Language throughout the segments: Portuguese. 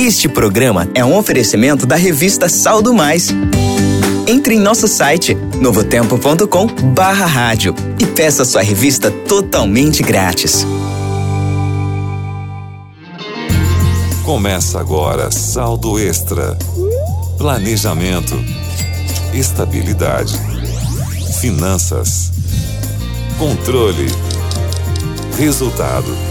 Este programa é um oferecimento da revista Saldo Mais. Entre em nosso site novotempo.com/rádio e peça sua revista totalmente grátis. Começa agora Saldo Extra. Planejamento, estabilidade, finanças, controle, resultado.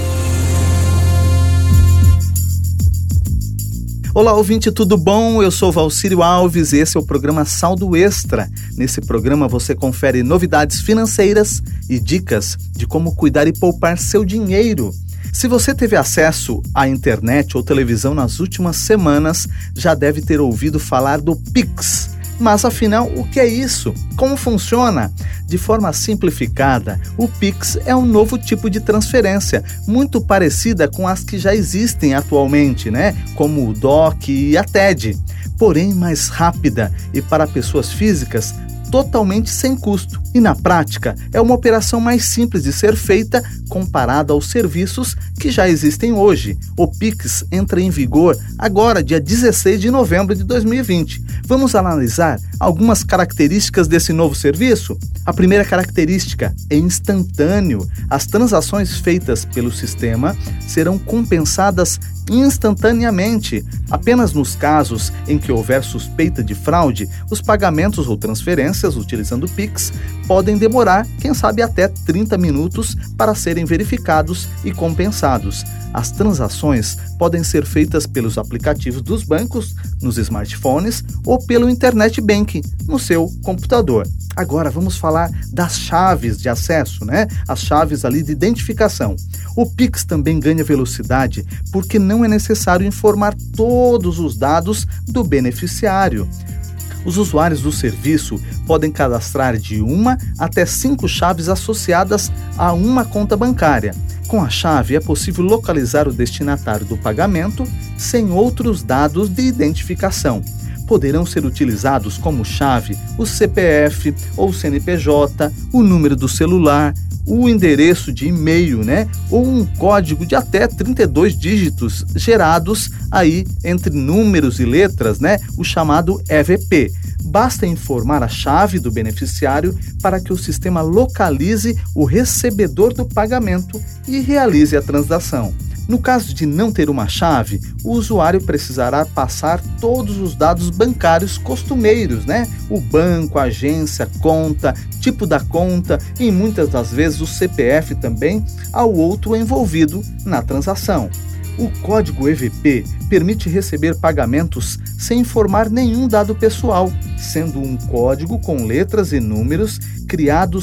Olá, ouvinte, tudo bom? Eu sou Valcírio Alves e esse é o programa Saldo Extra. Nesse programa você confere novidades financeiras e dicas de como cuidar e poupar seu dinheiro. Se você teve acesso à internet ou televisão nas últimas semanas, já deve ter ouvido falar do Pix. Mas afinal, o que é isso? Como funciona? De forma simplificada, o Pix é um novo tipo de transferência, muito parecida com as que já existem atualmente, como o DOC e a TED, porém mais rápida e para pessoas físicas totalmente sem custo. E na prática, é uma operação mais simples de ser feita comparada aos serviços que já existem hoje. O Pix entra em vigor agora, dia 16 de novembro de 2020. Vamos analisar algumas características desse novo serviço? A primeira característica é instantâneo. As transações feitas pelo sistema serão compensadas instantaneamente. Apenas nos casos em que houver suspeita de fraude, os pagamentos ou transferências utilizando o Pix podem demorar, quem sabe até 30 minutos para serem verificados e compensados. As transações podem ser feitas pelos aplicativos dos bancos, nos smartphones ou pelo Internet Banking, no seu computador. Agora vamos falar das chaves de acesso, As chaves ali de identificação. O Pix também ganha velocidade porque não é necessário informar todos os dados do beneficiário. Os usuários do serviço podem cadastrar de 1 até 5 chaves associadas a uma conta bancária. Com a chave é possível localizar o destinatário do pagamento sem outros dados de identificação. Poderão ser utilizados como chave o CPF ou CNPJ, o número do celular, o endereço de e-mail, ou um código de até 32 dígitos gerados aí entre números e letras, o chamado EVP. Basta informar a chave do beneficiário para que o sistema localize o recebedor do pagamento e realize a transação. No caso de não ter uma chave, o usuário precisará passar todos os dados bancários costumeiros, O banco, a agência, conta, tipo da conta e muitas das vezes o CPF também ao outro envolvido na transação. O código EVP permite receber pagamentos sem informar nenhum dado pessoal, sendo um código com letras e números criado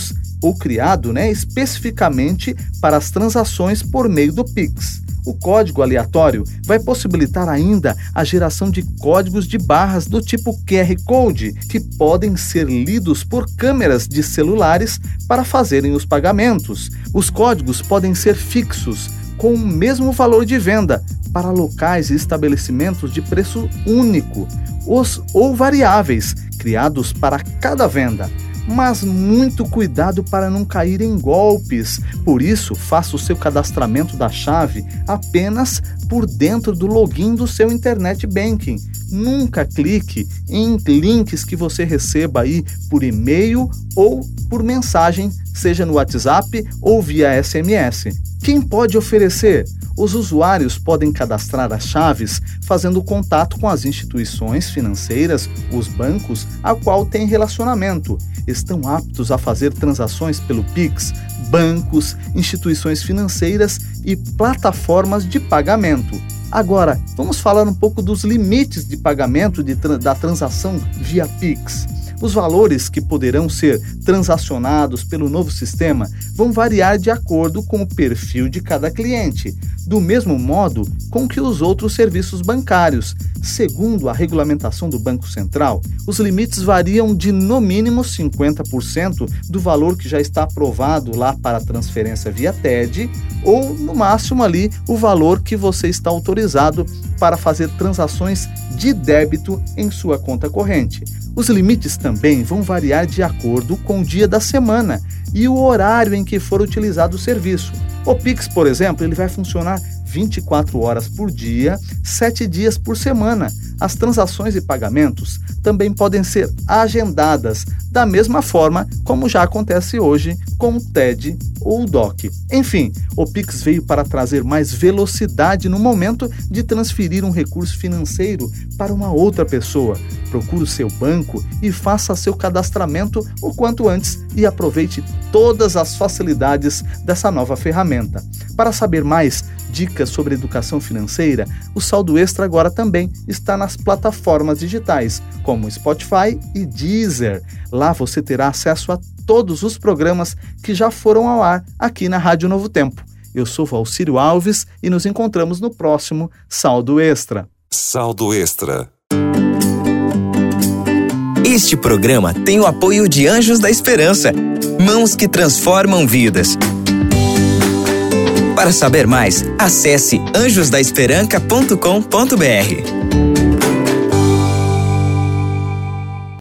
especificamente para as transações por meio do Pix. O código aleatório vai possibilitar ainda a geração de códigos de barras do tipo QR Code, que podem ser lidos por câmeras de celulares para fazerem os pagamentos. Os códigos podem ser fixos, com o mesmo valor de venda, para locais e estabelecimentos de preço único, ou variáveis, criados para cada venda. Mas muito cuidado para não cair em golpes. Por isso, faça o seu cadastramento da chave apenas por dentro do login do seu Internet Banking. Nunca clique em links que você receba aí por e-mail ou por mensagem, seja no WhatsApp ou via SMS. Quem pode oferecer? Os usuários podem cadastrar as chaves fazendo contato com as instituições financeiras, os bancos, a qual têm relacionamento. Estão aptos a fazer transações pelo Pix, bancos, instituições financeiras e plataformas de pagamento. Agora, vamos falar um pouco dos limites de pagamento da transação via Pix. Os valores que poderão ser transacionados pelo novo sistema vão variar de acordo com o perfil de cada cliente, do mesmo modo com que os outros serviços bancários. Segundo a regulamentação do Banco Central, os limites variam de no mínimo 50% do valor que já está aprovado lá para a transferência via TED, ou no máximo ali o valor que você está autorizado para fazer transações de débito em sua conta corrente. Os limites também vão variar de acordo com o dia da semana e o horário em que for utilizado o serviço. O Pix, por exemplo, ele vai funcionar 24 horas por dia, 7 dias por semana. As transações e pagamentos também podem ser agendadas, da mesma forma como já acontece hoje com o TED ou o DOC. Enfim, o Pix veio para trazer mais velocidade no momento de transferir um recurso financeiro para uma outra pessoa. Procure o seu banco e faça seu cadastramento o quanto antes e aproveite todas as facilidades dessa nova ferramenta. Para saber mais dicas sobre educação financeira, o Saldo Extra agora também está nas plataformas digitais, como Spotify e Deezer. Lá você terá acesso a todos os programas que já foram ao ar aqui na Rádio Novo Tempo. Eu sou Valcírio Alves e nos encontramos no próximo Saldo Extra. Saldo Extra. Este programa tem o apoio de Anjos da Esperança, mãos que transformam vidas. Para saber mais, acesse anjosdaesperanca.com.br.